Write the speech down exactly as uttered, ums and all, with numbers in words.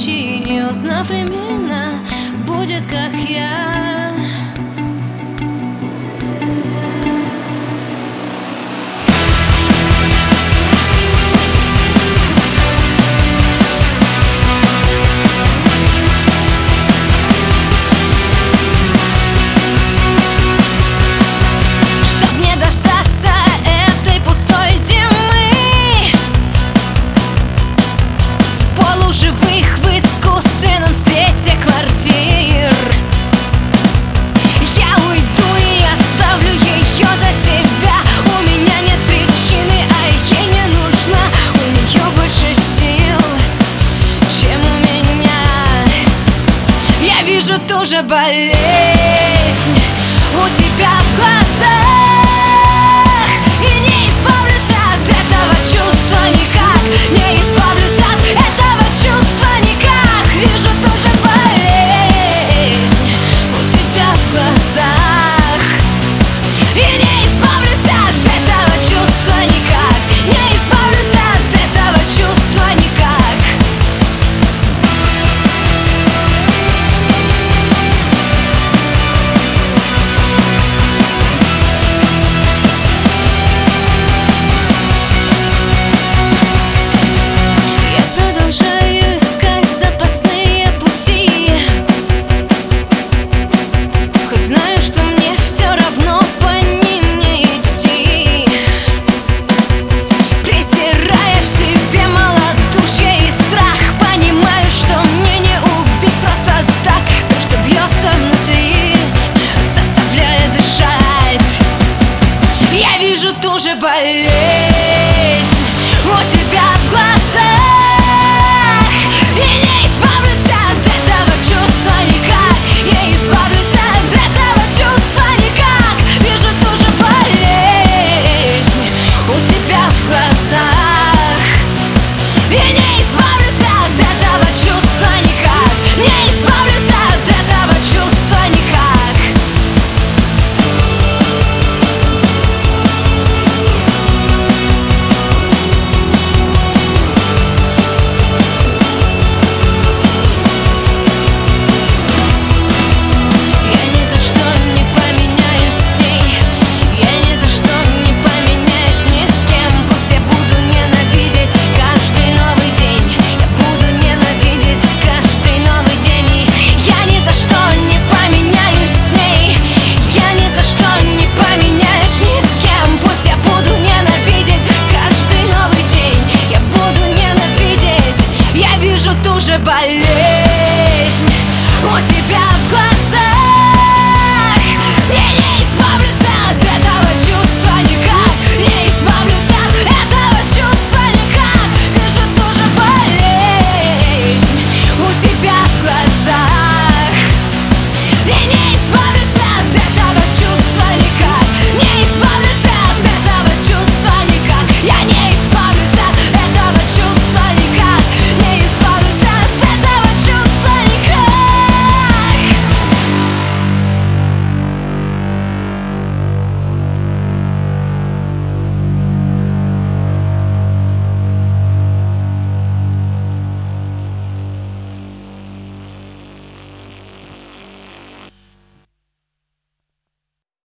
ночи, не узнав имена, будет как я. Живых в искусственном свете квартир. Я уйду и оставлю ее за себя. У меня нет причины, а ей не нужна. У нее больше сил, чем у меня. Я вижу ту же болезнь у тебя в глазах, и не избавлюсь от этого чувства никак. Не избавлюсь от этого чувства никак. Вижу ту же болезнь у тебя в глазах, и не избавлюсь от этого чувства никак. Не избавлюсь от этого чувства никак. Вижу ту же болезнь у тебя в глазах, и не